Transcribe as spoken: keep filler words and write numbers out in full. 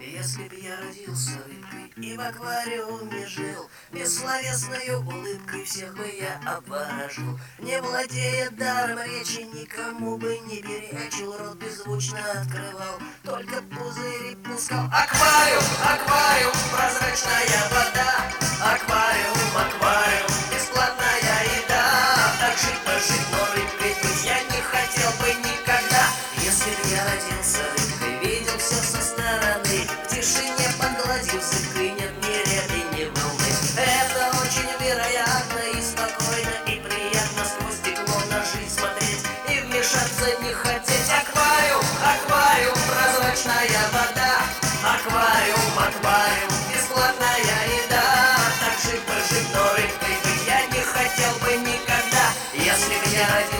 Если б я родился рыбкой и в аквариуме жил, бессловесной улыбкой всех бы я обворожил. Не владея даром речи, никому бы не перечил, рот беззвучно открывал, только пузыри пускал. Аквариум, аквариум, прозрачная вода, аквариум, аквариум, бесплатная еда. Так жить, пожить, но рыбкой быть я не хотел бы никогда. Если б я родился рыбкой, видел все со стороны, в тишине под гладью зыбкой нет ни ряби, ни волны. Это очень вероятно и спокойно, и приятно сквозь стекло на жизнь смотреть и вмешаться не хотеть. Аквариум, аквариум, прозрачная вода, аквариум, аквариум, бесплатная еда. Так жить бы жить, но рыбкой быть я не хотел бы никогда. Если б я родился